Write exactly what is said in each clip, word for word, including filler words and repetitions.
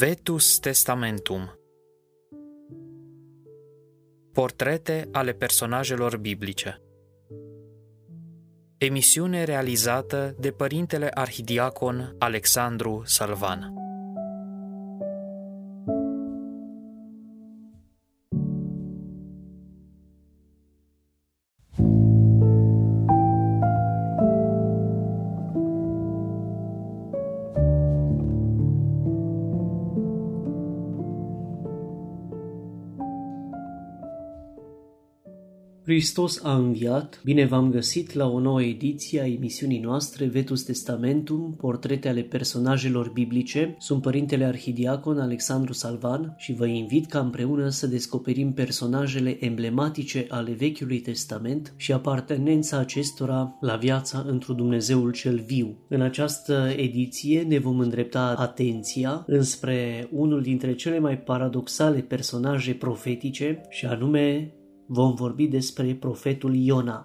Vetus Testamentum. Portrete ale personajelor biblice. Emisiune realizată de părintele arhidiacon Alexandru Salvan. Hristos a înviat, bine v-am găsit la o nouă ediție a emisiunii noastre Vetus Testamentum, portrete ale personajelor biblice. Sunt părintele arhidiacon Alexandru Salvan și vă invit ca împreună să descoperim personajele emblematice ale Vechiului Testament și apartenența acestora la viața întru Dumnezeul cel viu. În această ediție ne vom îndrepta atenția înspre unul dintre cele mai paradoxale personaje profetice și anume vom vorbi despre profetul Iona.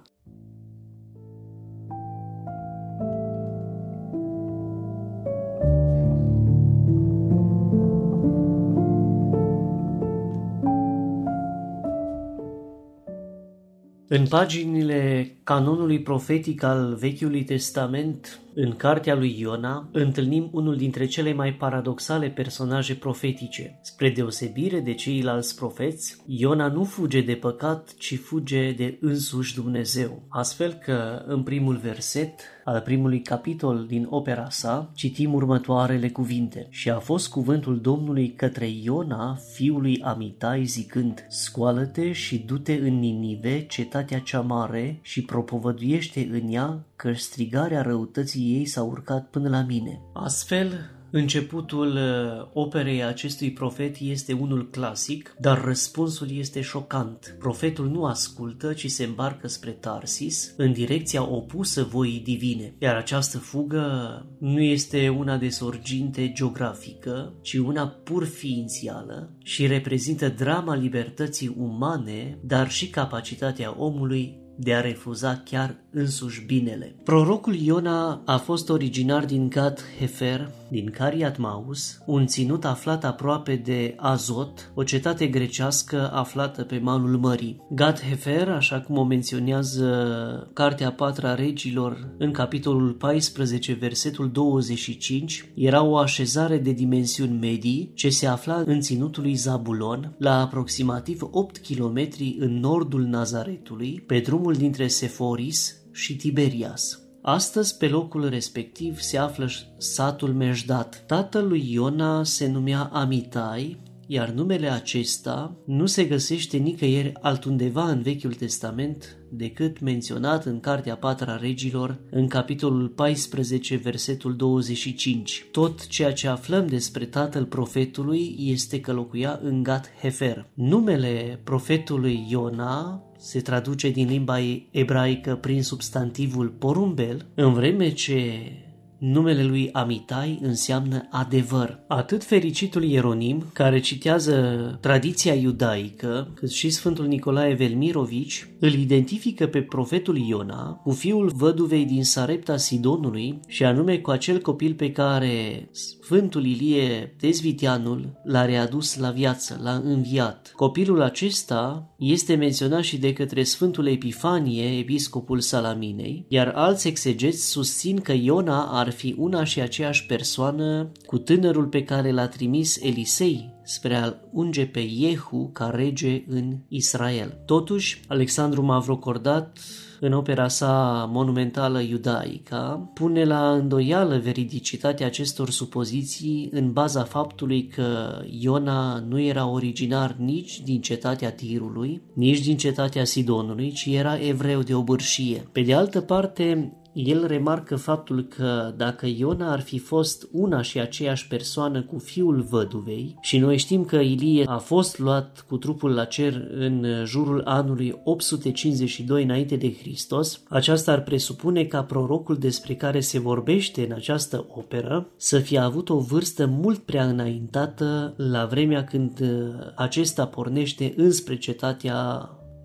În paginile canonului profetic al Vechiului Testament, în cartea lui Iona, întâlnim unul dintre cele mai paradoxale personaje profetice. Spre deosebire de ceilalți profeți, Iona nu fuge de păcat, ci fuge de însuși Dumnezeu. Astfel că, în primul verset al primului capitol din opera sa, citim următoarele cuvinte. Și a fost cuvântul Domnului către Iona, fiul lui Amitai, zicând: Scoală-te și du-te în Ninive, cetatea cea mare, și propovăduiește în ea că strigarea răutății ei s-a urcat până la mine. Astfel, începutul operei acestui profet este unul clasic, dar răspunsul este șocant. Profetul nu ascultă, ci se îmbarcă spre Tarsis, în direcția opusă voii divine. Iar această fugă nu este una de sorginte geografică, ci una pur ființială și reprezintă drama libertății umane, dar și capacitatea omului de a refuza chiar însuși binele. Prorocul Iona a fost originar din Gad Hefer, din Cariat Maus, un ținut aflat aproape de Azot, o cetate grecească aflată pe malul mării. Gad Hefer, așa cum o menționează Cartea a patra Regilor în capitolul paisprezece, versetul douăzeci și cinci, era o așezare de dimensiuni medii ce se afla în ținutul lui Zabulon, la aproximativ opt kilometri în nordul Nazaretului, pe drumul dintre Seforis și Tiberias. Astăzi, pe locul respectiv, se află satul Meșdat. Tatăl lui Iona se numea Amitai, iar numele acesta nu se găsește nicăieri altundeva în Vechiul Testament decât menționat în Cartea a patra Regilor, în capitolul paisprezece, versetul douăzeci și cinci. Tot ceea ce aflăm despre tatăl profetului este că locuia în Gad Hefer. Numele profetului Iona se traduce din limba ebraică prin substantivul porumbel, în vreme ce numele lui Amitai înseamnă adevăr. Atât fericitul Ieronim, care citează tradiția iudaică, cât și Sfântul Nicolae Velmirovici, îl identifică pe profetul Iona cu fiul văduvei din Sarepta Sidonului, și anume cu acel copil pe care Sfântul Ilie Tezvitianul l-a readus la viață, l-a înviat. Copilul acesta este menționat și de către Sfântul Epifanie, episcopul Salaminei, iar alți exegeți susțin că Iona ar fi una și aceeași persoană cu tânărul pe care l-a trimis Elisei spre a unge pe Iehu ca rege în Israel. Totuși, Alexandru Mavrocordat, în opera sa monumentală Iudaica, pune la îndoială veridicitatea acestor supoziții în baza faptului că Iona nu era originar nici din cetatea Tirului, nici din cetatea Sidonului, ci era evreu de obârșie. Pe de altă parte, el remarcă faptul că dacă Iona ar fi fost una și aceeași persoană cu fiul văduvei, și noi știm că Ilie a fost luat cu trupul la cer în jurul anului opt sute cincizeci și doi înainte de Hristos, aceasta ar presupune ca prorocul despre care se vorbește în această operă să fie avut o vârstă mult prea înaintată la vremea când acesta pornește înspre cetatea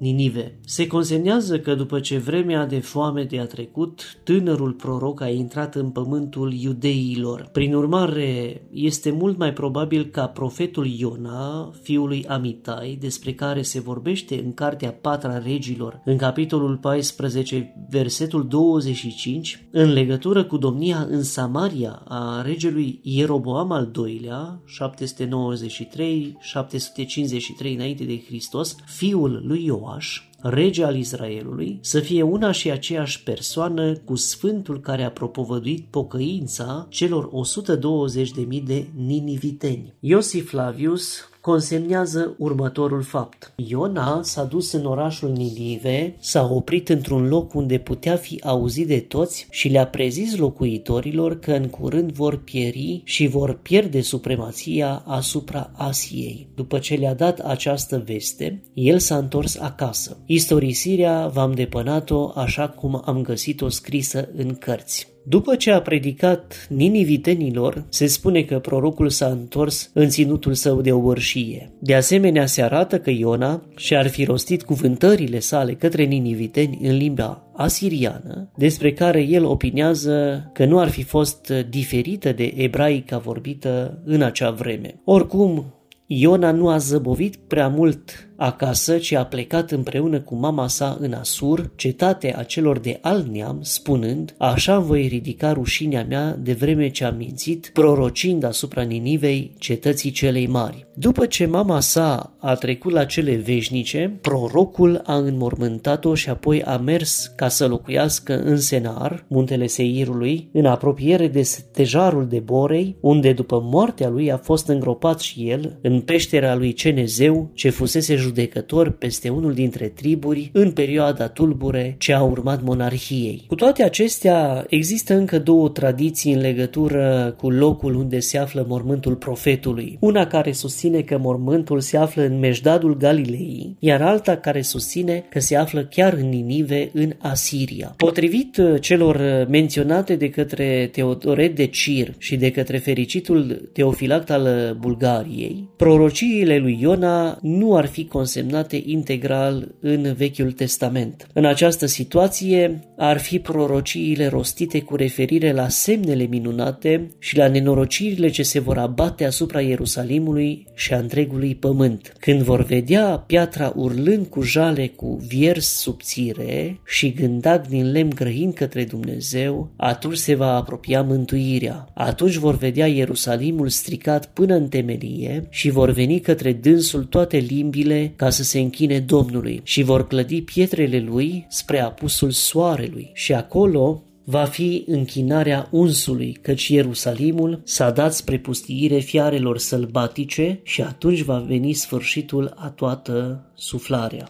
Ninive. Se consemnează că după ce vremea de foamete a trecut, tânărul proroc a intrat în pământul iudeilor. Prin urmare, este mult mai probabil ca profetul Iona, fiul lui Amitai, despre care se vorbește în Cartea Patra Regilor, în capitolul paisprezece, versetul douăzeci și cinci, în legătură cu domnia în Samaria a regelui Ieroboam al doilea, șapte sute nouăzeci și trei șapte sute cincizeci și trei înainte de Hristos, fiul lui Ioaș, rege al Israelului, să fie una și aceeași persoană cu sfântul care a propovăduit pocăința celor o sută douăzeci de mii de niniviteni. Iosif Flavius consemnează următorul fapt. Iona s-a dus în orașul Ninive, s-a oprit într-un loc unde putea fi auzit de toți și le-a prezis locuitorilor că în curând vor pieri și vor pierde supremația asupra Asiei. După ce le-a dat această veste, el s-a întors acasă. Istorisirea v-am depănat-o așa cum am găsit-o scrisă în cărți. După ce a predicat ninivitenilor, se spune că prorocul s-a întors în ținutul său de ovârșie. De asemenea, se arată că Iona și-ar fi rostit cuvântările sale către niniviteni în limba asiriană, despre care el opinează că nu ar fi fost diferită de ebraica vorbită în acea vreme. Oricum, Iona nu a zăbovit prea mult acasă, ci a plecat împreună cu mama sa în Asur, cetatea celor de alt neam, spunând: așa voi ridica rușinea mea de vreme ce am mințit, prorocind asupra Ninivei, cetății celei mari. După ce mama sa a trecut la cele veșnice, prorocul a înmormântat-o și apoi a mers ca să locuiască în Senar, muntele Seirului, în apropiere de stejarul de Borei, unde după moartea lui a fost îngropat și el în peștera lui Cenezeu, ce fusese judecător peste unul dintre triburi în perioada tulbure ce a urmat monarhiei. Cu toate acestea, există încă două tradiții în legătură cu locul unde se află mormântul profetului. Una care susține că mormântul se află în Mejdadul Galilei, iar alta care susține că se află chiar în Ninive, în Asiria. Potrivit celor menționate de către Teodoret de Cir și de către fericitul Teofilact al Bulgariei, prorociile lui Iona nu ar fi consemnate integral în Vechiul Testament. În această situație ar fi prorociile rostite cu referire la semnele minunate și la nenorocirile ce se vor abate asupra Ierusalimului și a întregului pământ. Când vor vedea piatra urlând cu jale cu viers subțire și gândac din lemn grăind către Dumnezeu, atunci se va apropia mântuirea. Atunci vor vedea Ierusalimul stricat până în temelie și vor veni către dânsul toate limbile ca să se închine Domnului și vor clădi pietrele lui spre apusul soarelui și acolo va fi închinarea unsului, căci Ierusalimul s-a dat spre pustiire fiarelor sălbatice și atunci va veni sfârșitul a toată suflarea.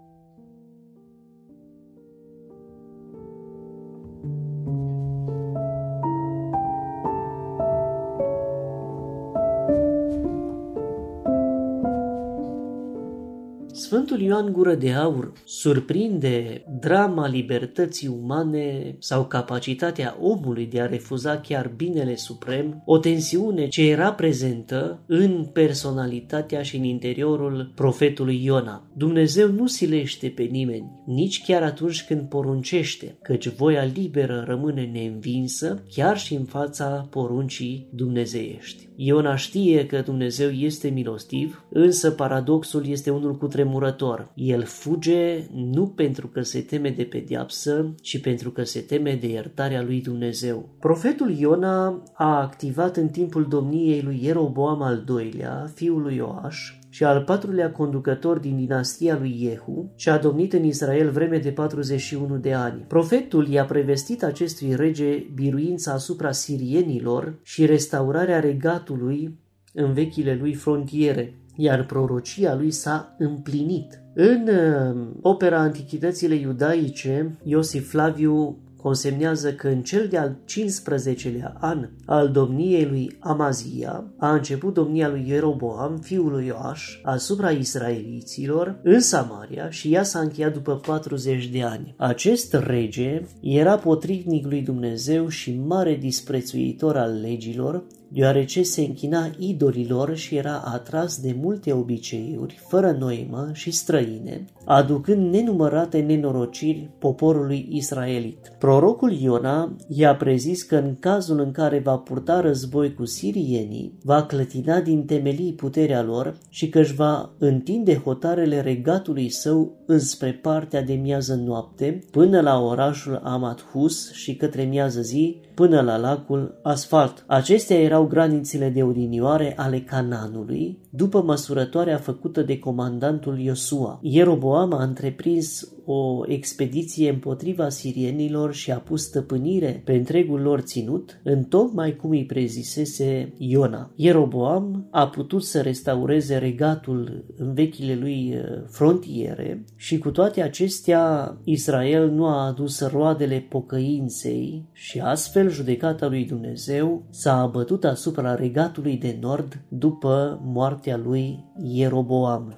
Sfântul Ioan Gură de Aur surprinde drama libertății umane sau capacitatea omului de a refuza chiar binele suprem, o tensiune ce era prezentă în personalitatea și în interiorul profetului Iona. Dumnezeu nu silește pe nimeni, nici chiar atunci când poruncește, căci voia liberă rămâne neînvinsă chiar și în fața poruncii dumnezeiești. Iona știe că Dumnezeu este milostiv, însă paradoxul este unul cutremurător. El fuge nu pentru că se teme de pedeapsă, ci pentru că se teme de iertarea lui Dumnezeu. Profetul Iona a activat în timpul domniei lui Ieroboam al doilea, fiul lui Ioaș, și al patrulea conducător din dinastia lui Jehu, și a domnit în Israel vreme de patruzeci și unu de ani. Profetul i-a prevestit acestui rege biruința asupra sirienilor și restaurarea regatului în vechile lui frontiere, iar prorocia lui s-a împlinit. În uh, opera Antichitățile Iudaice, Iosif Flaviu consemnează că în cel de-al cincisprezecelea an al domniei lui Amazia a început domnia lui Ieroboam, fiul lui Ioaș, asupra israeliților în Samaria și ea s-a încheiat după patruzeci de ani. Acest rege era potrivnic lui Dumnezeu și mare disprețuitor al legilor, deoarece se închina idolilor și era atras de multe obiceiuri, fără noimă și străine, aducând nenumărate nenorociri poporului israelit. Prorocul Iona i-a prezis că în cazul în care va purta război cu sirienii, va clătina din temelii puterea lor și că își va întinde hotarele regatului său înspre partea de miază noapte, până la orașul Amathus și către miază zi, până la lacul Asfalt. Acestea erau granițele de odinioare ale Canaanului, după măsurătoarea făcută de comandantul Iosua. Ieroboam a întreprins o expediție împotriva sirienilor și a pus stăpânire pe întregul lor ținut, întocmai cum îi prezisese Iona. Ieroboam a putut să restaureze regatul în vechile lui frontiere și cu toate acestea Israel nu a adus roadele pocăinței și astfel judecata lui Dumnezeu s-a abătut asupra regatului de nord după moartea lui Ieroboam.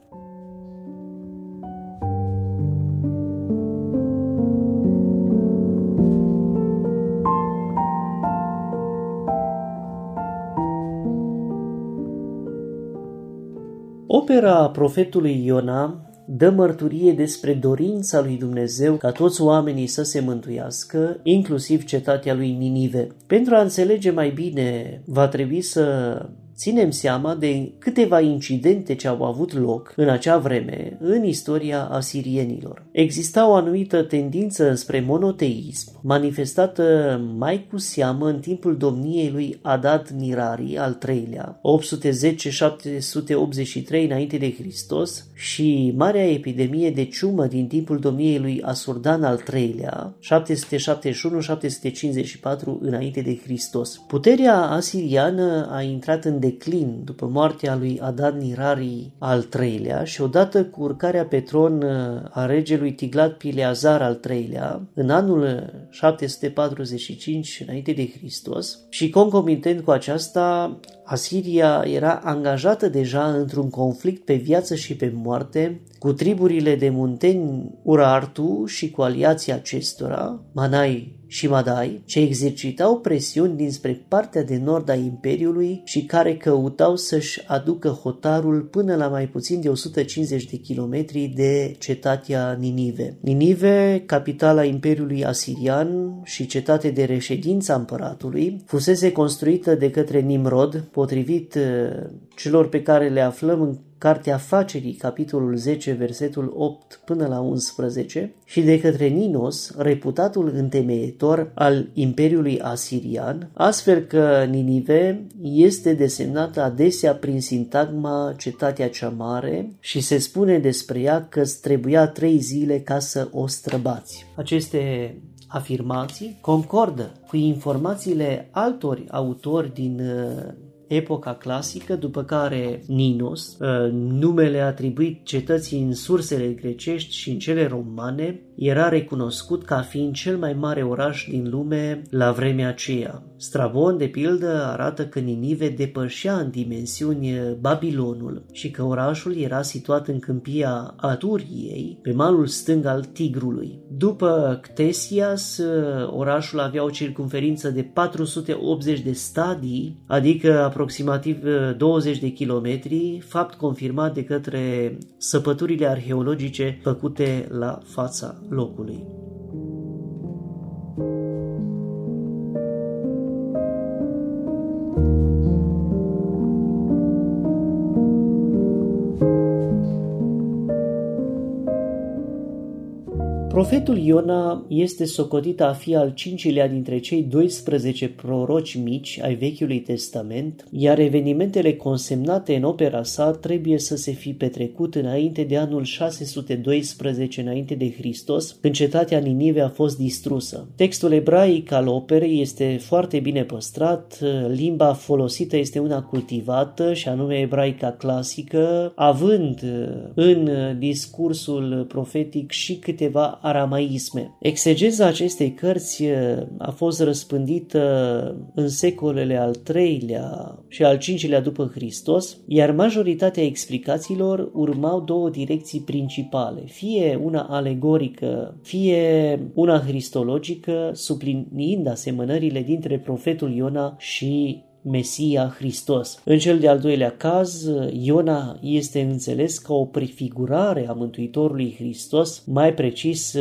Opera profetului Iona dă mărturie despre dorința lui Dumnezeu ca toți oamenii să se mântuiască, inclusiv cetatea lui Ninive. Pentru a înțelege mai bine, va trebui să ținem seama de câteva incidente ce au avut loc în acea vreme în istoria asirienilor. Exista o anumită tendință spre monoteism, manifestată mai cu seamă în timpul domniei lui Adad Nirari al treilea, opt sute zece - șapte sute optzeci și trei înainte de Hristos, și marea epidemie de ciumă din timpul domniei lui Asurdan al treilea, șapte sute șaptezeci și unu - șapte sute cincizeci și patru înainte de Hristos. Puterea asiriană a intrat în declin după moartea lui Adad Nirari al treilea și odată cu urcarea pe tron a regelui Tiglat-Pileazar al treilea în anul șapte sute patruzeci și cinci înainte de Hristos și concomitent cu aceasta Asiria era angajată deja într-un conflict pe viață și pe moarte cu triburile de munteni Urartu și cu aliații acestora, Manai și Madai, ce exercitau presiuni dinspre partea de nord a Imperiului și care căutau să-și aducă hotarul până la mai puțin de o sută cincizeci de kilometri de cetatea Ninive. Ninive, capitala Imperiului Asirian și cetate de reședință a împăratului, fusese construită de către Nimrod, potrivit celor pe care le aflăm în Cartea Facerii, capitolul zece, versetul opt până la unsprezece, și de către Ninos, reputatul întemeietor al Imperiului Asirian, astfel că Ninive este desemnată adesea prin sintagma cetatea cea mare și se spune despre ea că îți trebuia trei zile ca să o străbați. Aceste afirmații concordă cu informațiile altor autori din epoca clasică, după care Ninos, numele atribuit cetății în sursele grecești și în cele romane, era recunoscut ca fiind cel mai mare oraș din lume la vremea aceea. Strabon, de pildă, arată că Ninive depășea în dimensiuni Babilonul și că orașul era situat în câmpia Aturiei, pe malul stâng al Tigrului. După Ctesias, orașul avea o circumferință de patru sute optzeci de stadii, adică aproximativ douăzeci de kilometri, fapt confirmat de către săpăturile arheologice făcute la fața locului. Profetul Iona este socotit a fi al cincilea dintre cei doisprezece proroci mici ai Vechiului Testament, iar evenimentele consemnate în opera sa trebuie să se fi petrecut înainte de anul șase sute doisprezece înainte de Hristos, când cetatea Ninive a fost distrusă. Textul ebraic al operei este foarte bine păstrat, limba folosită este una cultivată și anume ebraica clasică, având în discursul profetic și câteva aramaisme. Exegeza acestei cărți a fost răspândită în secolele al treilea și al cincilea după Hristos, iar majoritatea explicațiilor urmau două direcții principale, fie una alegorică, fie una cristologică, subliniind asemănările dintre profetul Iona și Mesia Hristos. În cel de-al doilea caz, Iona este înțeles ca o prefigurare a Mântuitorului Hristos, mai precis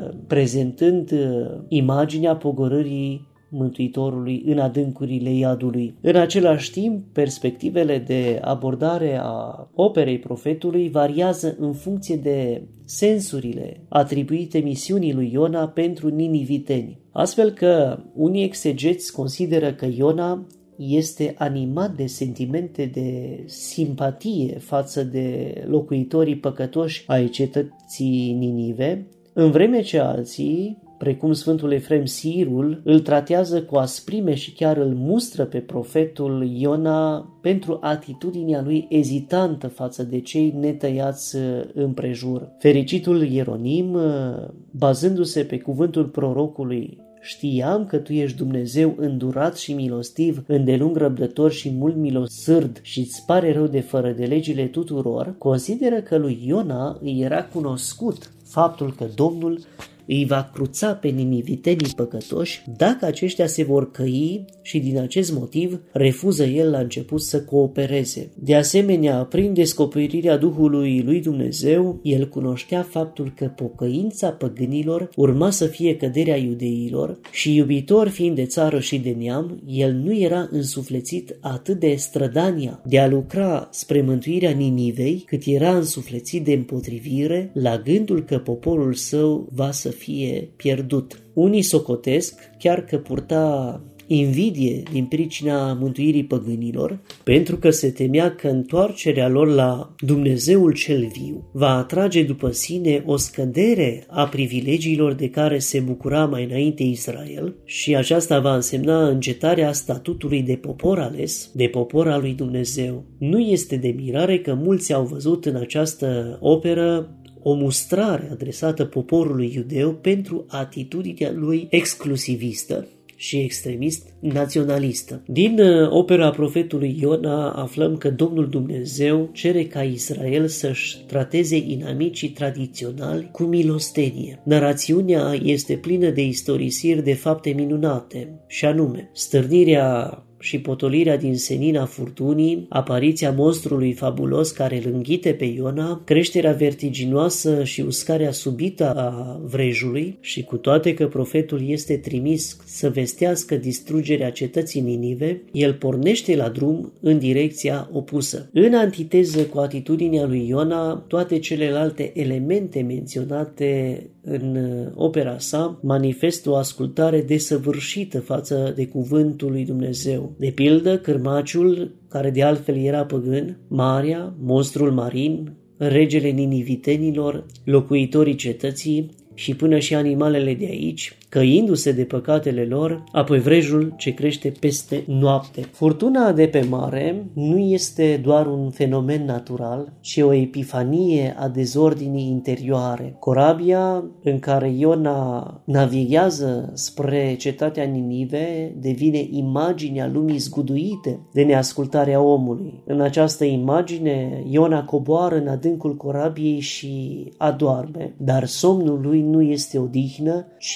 prezentând imaginea pogorârii Mântuitorului în adâncurile iadului. În același timp, perspectivele de abordare a operei profetului variază în funcție de sensurile atribuite misiunii lui Iona pentru niniviteni. Astfel că unii exegeți consideră că Iona este animat de sentimente de simpatie față de locuitorii păcătoși ai cetății Ninive, în vreme ce alții, precum Sfântul Efrem Sirul, îl tratează cu asprime și chiar îl mustră pe profetul Iona pentru atitudinea lui ezitantă față de cei netăiați împrejur. Fericitul Ieronim, bazându-se pe cuvântul prorocului: "Știam că tu ești Dumnezeu îndurat și milostiv, îndelung răbdător și mult milosârd și îți pare rău de fără de legile tuturor", consideră că lui Iona îi era cunoscut faptul că Domnul îi va cruța pe ninivitenii păcătoși dacă aceștia se vor căi și din acest motiv refuză el la început să coopereze. De asemenea, prin descoperirea Duhului lui Dumnezeu, el cunoștea faptul că pocăința păgânilor urma să fie căderea iudeilor și, iubitor fiind de țară și de neam, el nu era însuflețit atât de strădania de a lucra spre mântuirea Ninivei, cât era însuflețit de împotrivire la gândul că poporul său va să fie pierdut. Unii socotesc chiar că purta invidie din pricina mântuirii păgânilor, pentru că se temea că întoarcerea lor la Dumnezeul cel viu va atrage după sine o scădere a privilegiilor de care se bucura mai înainte Israel și aceasta va însemna încetarea statutului de popor ales, de popor al lui Dumnezeu. Nu este de mirare că mulți au văzut în această operă o mustrare adresată poporului iudeu pentru atitudinea lui exclusivistă și extremist naționalistă. Din opera profetului Iona aflăm că Domnul Dumnezeu cere ca Israel să-și trateze inamicii tradiționali cu milostenie. Narațiunea este plină de istorisiri de fapte minunate, și anume stârnirea și potolirea din senina furtunii, apariția monstrului fabulos care îl înghite pe Iona, creșterea vertiginoasă și uscarea subită a vrejului și cu toate că profetul este trimis să vestească distrugerea cetății Ninive, el pornește la drum în direcția opusă. În antiteză cu atitudinea lui Iona, toate celelalte elemente menționate în opera sa manifestă o ascultare desăvârșită față de cuvântul lui Dumnezeu. De pildă, cârmaciul, care de altfel era păgân, Marea, monstrul marin, regele ninivitenilor, locuitorii cetății și până și animalele de aici, căindu-se de păcatele lor, apoi vrejul ce crește peste noapte. Furtuna de pe mare nu este doar un fenomen natural, ci o epifanie a dezordinii interioare. Corabia în care Iona navighează spre cetatea Ninive devine imaginea lumii zguduite de neascultarea omului. În această imagine, Iona coboară în adâncul corabiei și adoarme, dar somnul lui nu este odihnă, ci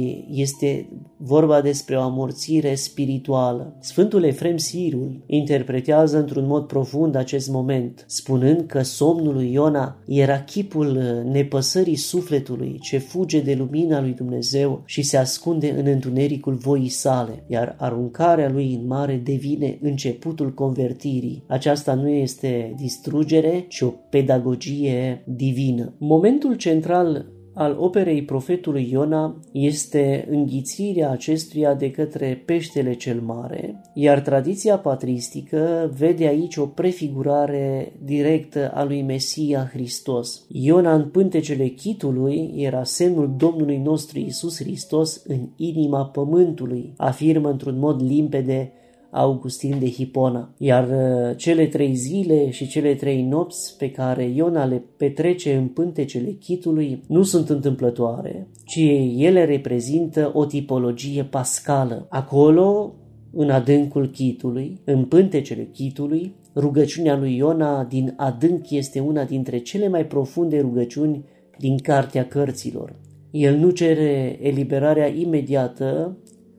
este vorba despre o amorțire spirituală. Sfântul Efrem Sirul interpretează într-un mod profund acest moment, spunând că somnul lui Iona era chipul nepăsării sufletului ce fuge de lumina lui Dumnezeu și se ascunde în întunericul voii sale, iar aruncarea lui în mare devine începutul convertirii. Aceasta nu este distrugere, ci o pedagogie divină. Momentul central al operei profetului Iona este înghițirea acestuia de către peștele cel mare, iar tradiția patristică vede aici o prefigurare directă a lui Mesia Hristos. Iona în pântecele chitului era semnul Domnului nostru Iisus Hristos în inima pământului, afirmă într-un mod limpede Augustin de Hipona, iar cele trei zile și cele trei nopți pe care Iona le petrece în pântecele chitului nu sunt întâmplătoare, ci ele reprezintă o tipologie pascală. Acolo, în adâncul chitului, în pântecele chitului, rugăciunea lui Iona din adânc este una dintre cele mai profunde rugăciuni din Cartea Cărților. El nu cere eliberarea imediată,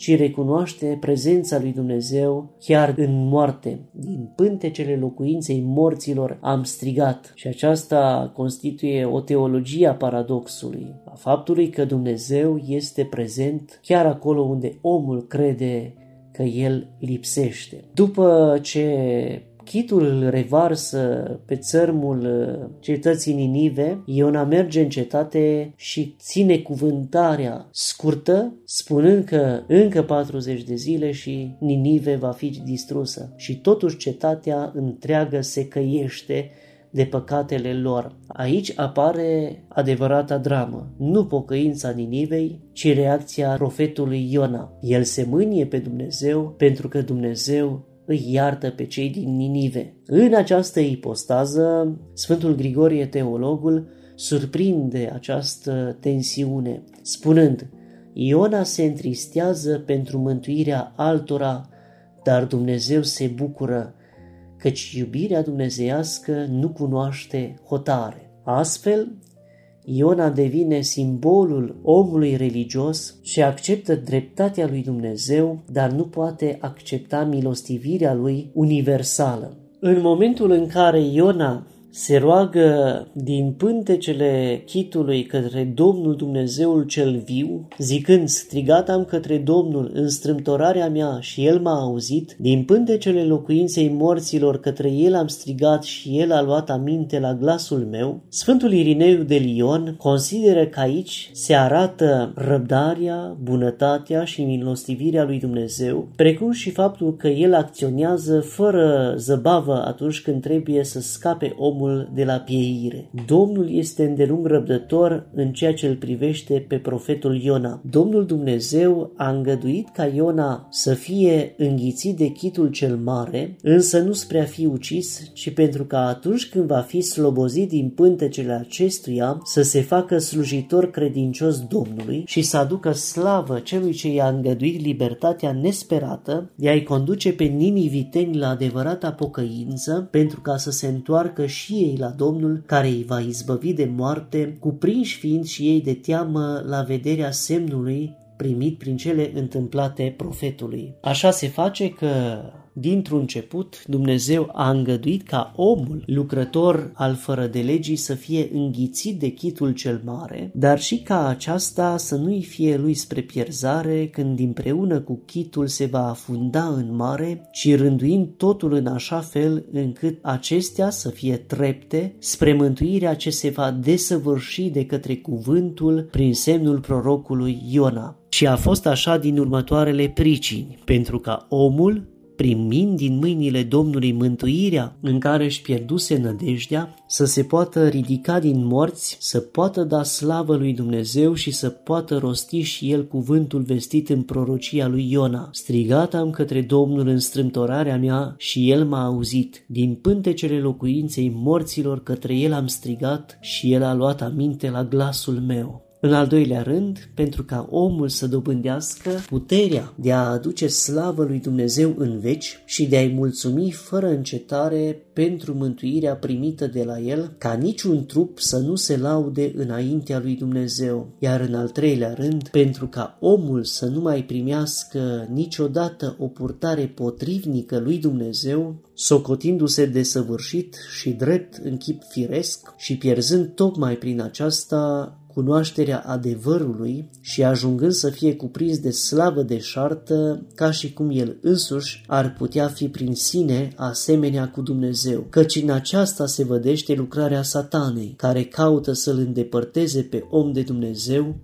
ci recunoaște prezența lui Dumnezeu chiar în moarte. Din pântecele locuinței morților am strigat. Și aceasta constituie o teologie a paradoxului, a faptului că Dumnezeu este prezent chiar acolo unde omul crede că el lipsește. După ce chitul îl revarsă pe țărmul cetății Ninive, Iona merge în cetate și ține cuvântarea scurtă, spunând că încă patruzeci de zile și Ninive va fi distrusă. Și totuși cetatea întreagă se căiește de păcatele lor. Aici apare adevărata dramă, nu pocăința Ninivei, ci reacția profetului Iona. El se mânie pe Dumnezeu pentru că Dumnezeu îi iartă pe cei din Ninive. În această ipostază, Sfântul Grigorie Teologul surprinde această tensiune, spunând: Iona se întristează pentru mântuirea altora, dar Dumnezeu se bucură, căci iubirea dumnezeiască nu cunoaște hotare. Astfel, Iona devine simbolul omului religios și acceptă dreptatea lui Dumnezeu, dar nu poate accepta milostivirea lui universală. În momentul în care Iona se roagă din pântecele chitului către Domnul Dumnezeul cel viu, zicând: strigat am către Domnul în strâmtorarea mea și El m-a auzit, din pântecele locuinței morților către El am strigat și El a luat aminte la glasul meu, Sfântul Irineu de Lion consideră că aici se arată răbdarea, bunătatea și milostivirea lui Dumnezeu, precum și faptul că El acționează fără zăbavă atunci când trebuie să scape omul de la pieire. Domnul este îndelung răbdător în ceea ce îl privește pe profetul Iona. Domnul Dumnezeu a îngăduit ca Iona să fie înghițit de chitul cel mare, însă nu spre a fi ucis, ci pentru că atunci când va fi slobozit din pântecele acestuia, să se facă slujitor credincios Domnului și să aducă slavă celui ce i-a îngăduit libertatea nesperată de a-i conduce pe niniviteni la adevărata pocăință, pentru ca să se întoarcă și ei la Domnul, care îi va izbăvi de moarte, cuprinși fiind și ei de teamă la vederea semnului primit prin cele întâmplate profetului. Așa se face că dintr-un început Dumnezeu a îngăduit ca omul, lucrător al fără de legii, să fie înghițit de chitul cel mare, dar și ca aceasta să nu-i fie lui spre pierzare când împreună cu chitul se va afunda în mare, ci rânduind totul în așa fel încât acestea să fie trepte spre mântuirea ce se va desăvârși de către cuvântul prin semnul prorocului Iona. Și a fost așa din următoarele pricini, pentru ca omul, primind din mâinile Domnului mântuirea în care își pierduse nădejdea, să se poată ridica din morți, să poată da slavă lui Dumnezeu și să poată rosti și el cuvântul vestit în prorocia lui Iona. Strigat am către Domnul în strâmtorarea mea și el m-a auzit. Din pântecele locuinței morților către el am strigat și el a luat aminte la glasul meu. În al doilea rând, pentru ca omul să dobândească puterea de a aduce slavă lui Dumnezeu în veci și de a-i mulțumi fără încetare pentru mântuirea primită de la el, ca niciun trup să nu se laude înaintea lui Dumnezeu. Iar în al treilea rând, pentru ca omul să nu mai primească niciodată o purtare potrivnică lui Dumnezeu, socotindu-se desăvârșit și drept în chip firesc și pierzând tocmai prin aceasta cunoașterea adevărului și ajungând să fie cuprins de slavă deșartă, ca și cum el însuși ar putea fi prin sine asemenea cu Dumnezeu. Căci în aceasta se vădește lucrarea Satanei, care caută să-l îndepărteze pe om de Dumnezeu,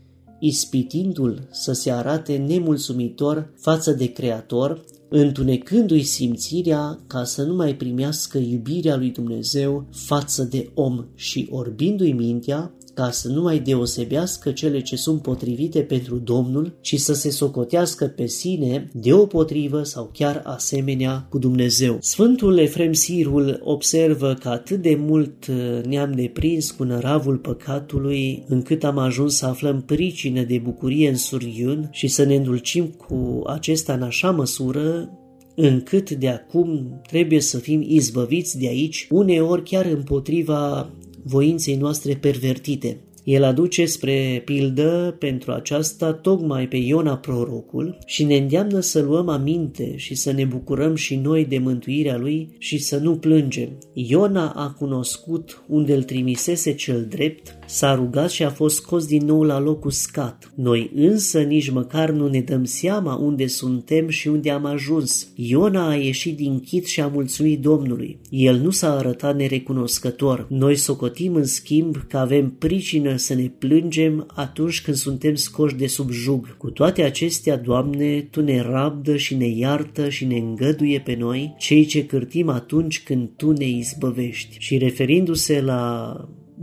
ispitindu-l să se arate nemulțumitor față de Creator, întunecându-i simțirea ca să nu mai primească iubirea lui Dumnezeu față de om și orbindu-i mintea ca să nu mai deosebească cele ce sunt potrivite pentru Domnul, ci să se socotească pe sine deopotrivă sau chiar asemenea cu Dumnezeu. Sfântul Efrem Sirul observă că atât de mult ne-am deprins cu năravul păcatului, încât am ajuns să aflăm pricină de bucurie în suriun și să ne îndulcim cu acesta în așa măsură încât de acum trebuie să fim izbăviți de aici, uneori chiar împotriva voinței noastre pervertite. El aduce spre pildă pentru aceasta tocmai pe Iona prorocul și ne îndeamnă să luăm aminte și să ne bucurăm și noi de mântuirea lui și să nu plângem. Iona a cunoscut unde îl trimisese cel drept, s-a rugat și a fost scos din nou la loc uscat. Noi însă nici măcar nu ne dăm seama unde suntem și unde am ajuns. Iona a ieșit din chit și a mulțumit Domnului. El nu s-a arătat nerecunoscător. Noi socotim în schimb că avem pricină să ne plângem atunci când suntem scoși de sub jug. Cu toate acestea, Doamne, Tu ne rabdă și ne iartă și ne îngăduie pe noi, cei ce cârtim atunci când Tu ne izbăvești. Și referindu-se la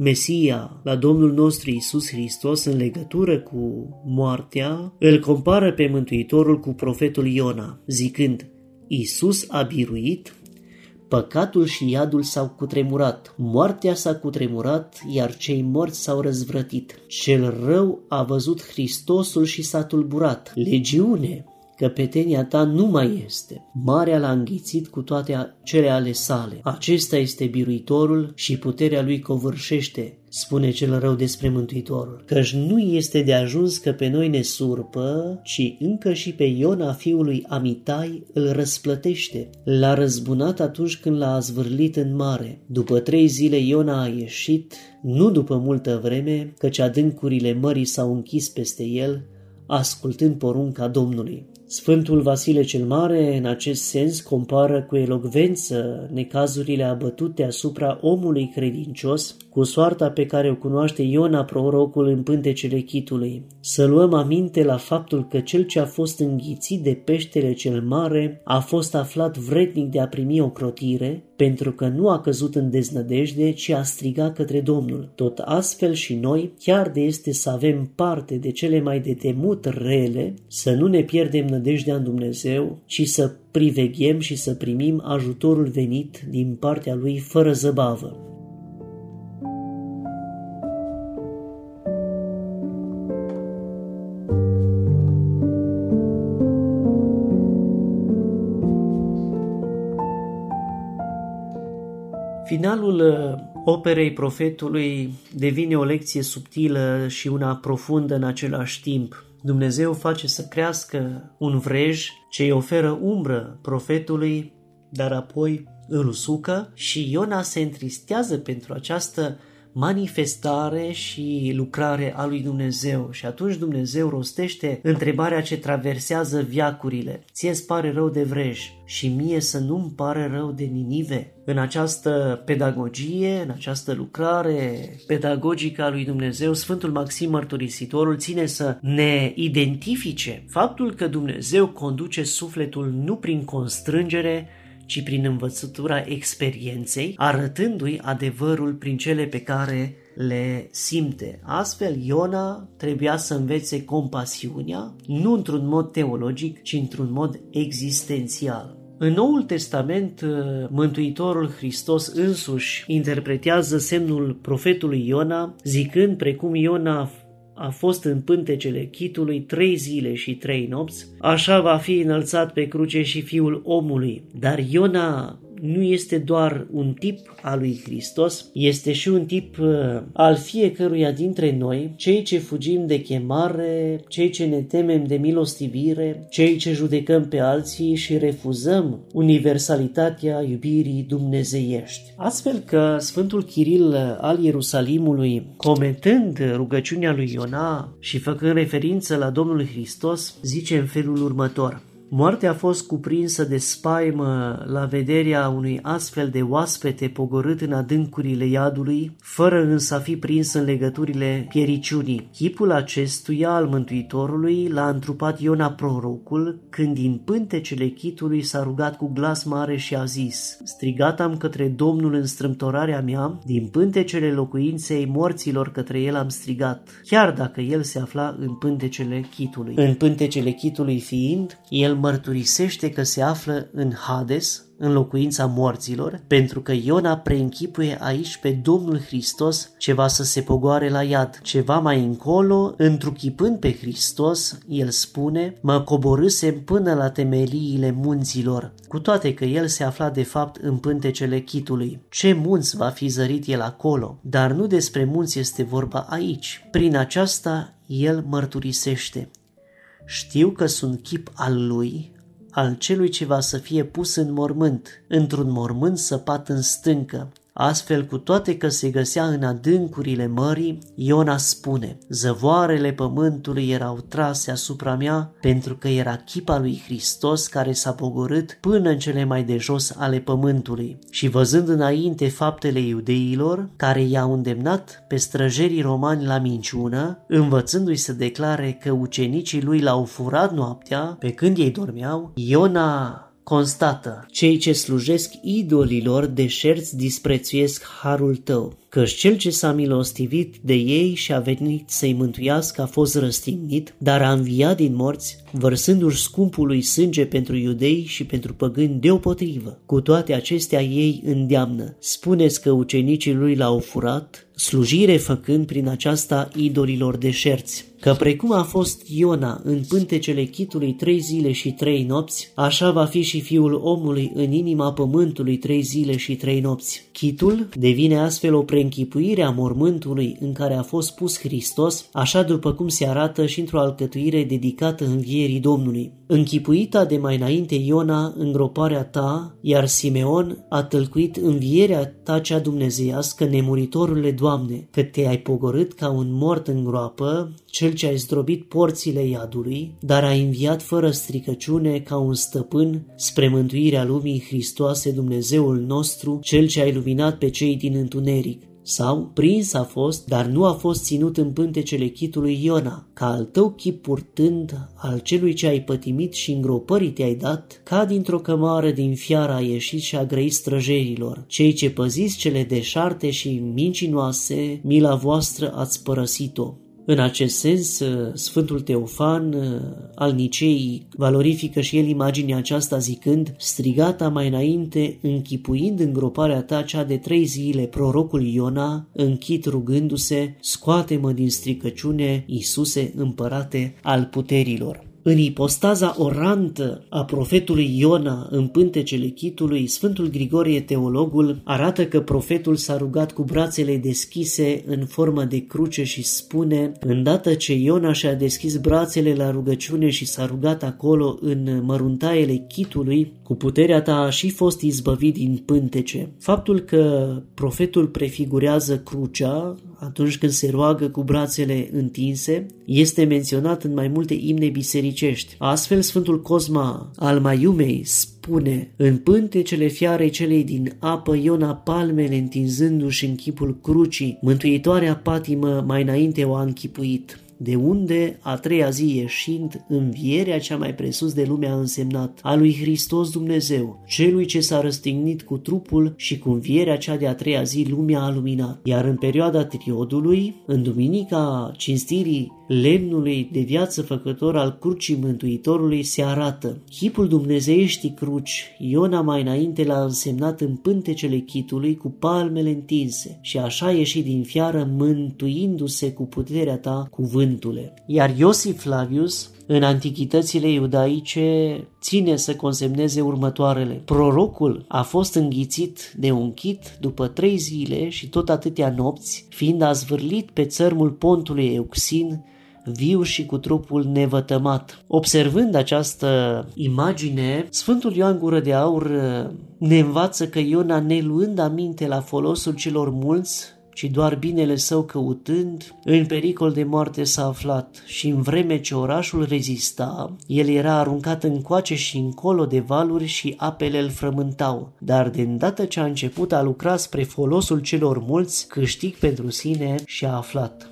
Mesia, la Domnul nostru Iisus Hristos în legătură cu moartea, îl compară pe Mântuitorul cu profetul Iona, zicând: Iisus a biruit, păcatul și iadul s-au cutremurat, moartea s-a cutremurat, iar cei morți s-au răzvrătit. Cel rău a văzut Hristosul și s-a tulburat. Legiune, căpetenia ta nu mai este. Marea l-a înghițit cu toate cele ale sale. Acesta este biruitorul și puterea lui covârșește, spune cel rău despre Mântuitorul. Căci nu este de ajuns că pe noi ne surpă, ci încă și pe Iona fiul lui Amitai îl răsplătește. L-a răzbunat atunci când l-a zvârlit în mare. După trei zile Iona a ieșit, nu după multă vreme, căci adâncurile mării s-au închis peste el, ascultând porunca Domnului. Sfântul Vasile cel Mare, în acest sens, compară cu elocvență necazurile abătute asupra omului credincios cu soarta pe care o cunoaște Iona prorocul în pântecele chitului. Să luăm aminte la faptul că cel ce a fost înghițit de peștele cel mare a fost aflat vrednic de a primi ocrotire, pentru că nu a căzut în deznădejde, ci a strigat către Domnul. Tot astfel și noi, chiar de este să avem parte de cele mai de temut rele, să nu ne pierdem nădejdea în Dumnezeu, ci să priveghem și să primim ajutorul venit din partea Lui fără zăbavă. Finalul operei profetului devine o lecție subtilă și una profundă în același timp. Dumnezeu face să crească un vrej ce îi oferă umbră profetului, dar apoi îl usucă și Iona se întristează pentru această manifestare și lucrare a lui Dumnezeu. Și atunci Dumnezeu rostește întrebarea ce traversează veacurile: ție-ți pare rău de vrej și mie să nu-mi pare rău de Ninive? În această pedagogie, în această lucrare pedagogică a lui Dumnezeu, Sfântul Maxim Mărturisitorul ține să ne identifice faptul că Dumnezeu conduce sufletul nu prin constrângere, ci prin învățătura experienței, arătându-i adevărul prin cele pe care le simte. Astfel, Iona trebuia să învețe compasiunea, nu într-un mod teologic, ci într-un mod existențial. În Noul Testament, Mântuitorul Hristos însuși interpretează semnul profetului Iona, zicând: precum Iona a fost în pântecele chitului trei zile și trei nopți, așa va fi înălțat pe cruce și Fiul omului. Dar Iona nu este doar un tip al lui Hristos, este și un tip al fiecăruia dintre noi, cei ce fugim de chemare, cei ce ne temem de milostivire, cei ce judecăm pe alții și refuzăm universalitatea iubirii dumnezeiești. Astfel că Sfântul Chiril al Ierusalimului, comentând rugăciunea lui Iona și făcând referință la Domnul Hristos, zice în felul următor: moartea a fost cuprinsă de spaimă la vederea unui astfel de oaspete pogorât în adâncurile iadului, fără însă a fi prins în legăturile piericiunii. Chipul acestuia al Mântuitorului l-a întrupat Iona prorocul, când din pântecele chitului s-a rugat cu glas mare și a zis: strigat am către Domnul în strâmtorarea mea, din pântecele locuinței morților către el am strigat, chiar dacă el se afla în pântecele chitului. În pântecele chitului fiind, el mărturisește că se află în Hades, în locuința morților, pentru că Iona preînchipuie aici pe Domnul Hristos ce va să se pogoare la iad. Ceva mai încolo, întruchipând pe Hristos, el spune: mă coborâsem până la temeliile munților, cu toate că el se afla de fapt în pântecele chitului. Ce munți va fi zărit el acolo? Dar nu despre munți este vorba aici. Prin aceasta el mărturisește: știu că sunt chip al lui, al celui ce va să fie pus în mormânt, într-un mormânt săpat în stâncă. Astfel, cu toate că se găsea în adâncurile mării, Iona spune: zăvoarele pământului erau trase asupra mea, pentru că era chipa lui Hristos care s-a pogorât până în cele mai de jos ale pământului. Și văzând înainte faptele iudeilor, care i-au îndemnat pe străjerii romani la minciună, învățându-i să declare că ucenicii lui l-au furat noaptea, pe când ei dormeau, Iona constată: cei ce slujesc idolilor deșerți disprețuiesc harul tău, căci cel ce s-a milostivit de ei și a venit să-i mântuiască a fost răstignit, dar a înviat din morți, vărsându-și scumpului sânge pentru iudei și pentru păgâni deopotrivă. Cu toate acestea ei îndeamnă: spuneți că ucenicii lui l-au furat, slujire făcând prin aceasta idolilor deșerți. Că precum a fost Iona în pântecele chitului trei zile și trei nopți, așa va fi și Fiul omului în inima pământului trei zile și trei nopți. Chitul devine astfel o preînchipuire a mormântului în care a fost pus Hristos, așa după cum se arată și într-o alcătuire dedicată învierii Domnului. Închipuita de mai înainte Iona îngroparea ta, iar Simeon a tălcuit învierea ta cea dumnezeiască, nemuritorule Doamne, că te-ai pogorât ca un mort în groapă, cel ce ai zdrobit porțile iadului, dar ai înviat fără stricăciune ca un stăpân spre mântuirea lumii, Hristoase Dumnezeul nostru, cel ce ai luminat pe cei din întuneric. Sau, prins a fost, dar nu a fost ținut în pântecele chitului Iona, ca al tău chip purtând, al celui ce ai pătimit și îngropării te-ai dat, ca dintr-o cămară din fiara a ieșit și a grăit străjerilor. Cei ce păziți cele deșarte și mincinoase, mila voastră ați părăsit-o. În acest sens, Sfântul Teofan al Niceii valorifică și el imaginea aceasta zicând: strigata mai înainte, închipuind îngroparea ta cea de trei zile, prorocul Iona, închid rugându-se: scoate-mă din stricăciune, Iisuse, împărate al puterilor. În ipostaza orantă a profetului Iona în pântecele chitului, Sfântul Grigorie Teologul arată că profetul s-a rugat cu brațele deschise în formă de cruce și spune: îndată ce Iona și-a deschis brațele la rugăciune și s-a rugat acolo în măruntaiele chitului, cu puterea ta a și fost izbăvit din pântece. Faptul că profetul prefigurează crucea atunci când se roagă cu brațele întinse este menționat în mai multe imne bisericești. Astfel, Sfântul Cosma al Maiumei spune: în pântecele fiarei celei din apă, Iona palmele întinzându-și în chipul crucii, mântuitoarea patimă mai înainte o a închipuit. De unde, a treia zi ieșind, învierea cea mai presus de lume a însemnat, a lui Hristos Dumnezeu, celui ce s-a răstignit cu trupul, și cu învierea cea de a treia zi lumea a luminat. Iar în perioada triodului, în duminica cinstirii lemnului de viață făcător al crucii Mântuitorului, se arată: chipul dumnezeieștii cruci, Iona mai înainte l-a însemnat în pântecele chitului cu palmele întinse, și așa a ieșit din fiară, mântuindu-se cu puterea ta, cuvântule. Iar Iosif Flavius, în antichitățile iudaice, ține să consemneze următoarele: prorocul a fost înghițit de un chit după trei zile și tot atâtea nopți, fiind azvârlit pe țărmul pontului Euxin, viu și cu trupul nevătămat. Observând această imagine, Sfântul Ioan Gură de Aur ne învață că Iona, neluând aminte la folosul celor mulți, ci doar binele său căutând, în pericol de moarte s-a aflat, și în vreme ce orașul rezista, el era aruncat încoace și încolo de valuri și apele îl frământau. Dar de îndată ce a început a lucra spre folosul celor mulți, câștig pentru sine și-a aflat.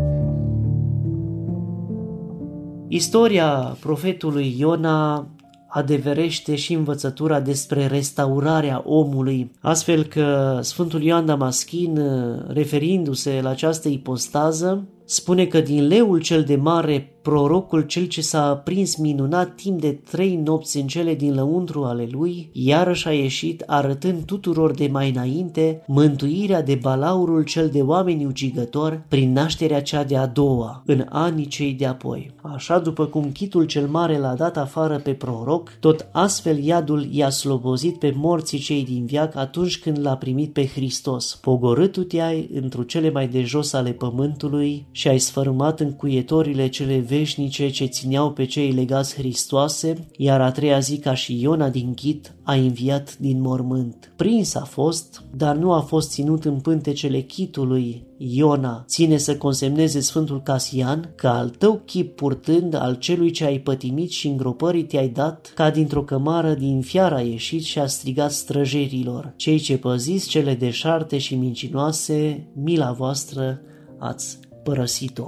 Istoria profetului Iona adeverește și învățătura despre restaurarea omului, astfel că Sfântul Ioan Damaschin, referindu-se la această ipostază, spune că din leul cel de mare, prorocul cel ce s-a aprins minunat timp de trei nopți în cele din lăuntru ale lui, iarăși a ieșit arătând tuturor de mai înainte mântuirea de balaurul cel de oameni ucigători prin nașterea cea de-a doua, în anii cei de apoi. Așa după cum chitul cel mare l-a dat afară pe proroc, tot astfel iadul i-a slobozit pe morții cei din veac atunci când l-a primit pe Hristos. Pogorâtu te-ai întru cele mai de jos ale pământului și ai sfărâmat încuietorile cele veșnice ce țineau pe cei legați Hristoase, iar a treia zi ca și Iona din chit a înviat din mormânt. Prins a fost, dar nu a fost ținut în pântecele chitului. Iona, ține să consemneze Sfântul Casian că al tău chip purtând al celui ce ai pătimit și îngropării te-ai dat, ca dintr-o cămară din fiară a ieșit și a strigat străjerilor: cei ce păziți cele deșarte și mincinoase, mila voastră ați părăsit-o.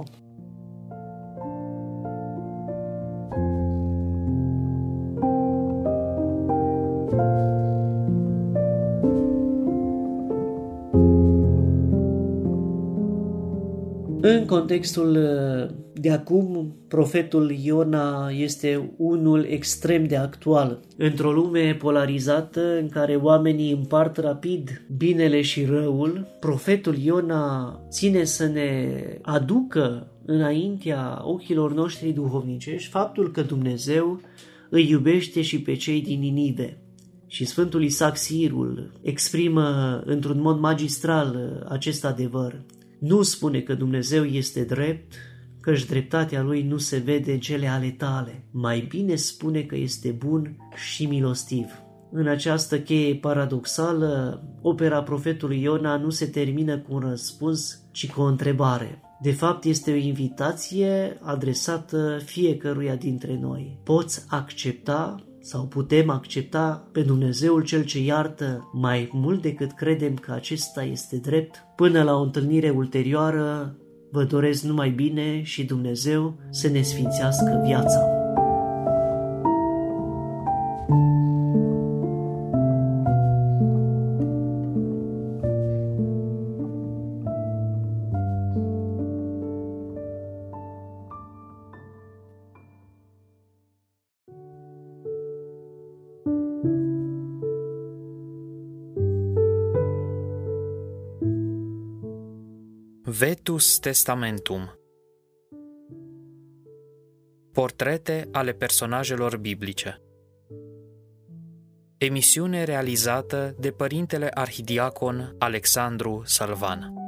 În contextul de acum, profetul Iona este unul extrem de actual. Într-o lume polarizată în care oamenii împart rapid binele și răul, profetul Iona ține să ne aducă înaintea ochilor noștri duhovnicești faptul că Dumnezeu îi iubește și pe cei din Ninive. Și Sfântul Isaac Sirul exprimă într-un mod magistral acest adevăr. Nu spune că Dumnezeu este drept, căci dreptatea lui nu se vede în cele ale tale. Mai bine spune că este bun și milostiv. În această cheie paradoxală, opera profetului Iona nu se termină cu un răspuns, ci cu o întrebare. De fapt, este o invitație adresată fiecăruia dintre noi. Poți accepta sau putem accepta pe Dumnezeul Cel ce iartă mai mult decât credem că acesta este drept? Până la o întâlnire ulterioară, vă doresc numai bine și Dumnezeu să ne sfințească viața. Vetus Testamentum. Portrete ale personajelor biblice. Emisiune realizată de Părintele Arhidiacon Alexandru Salvan.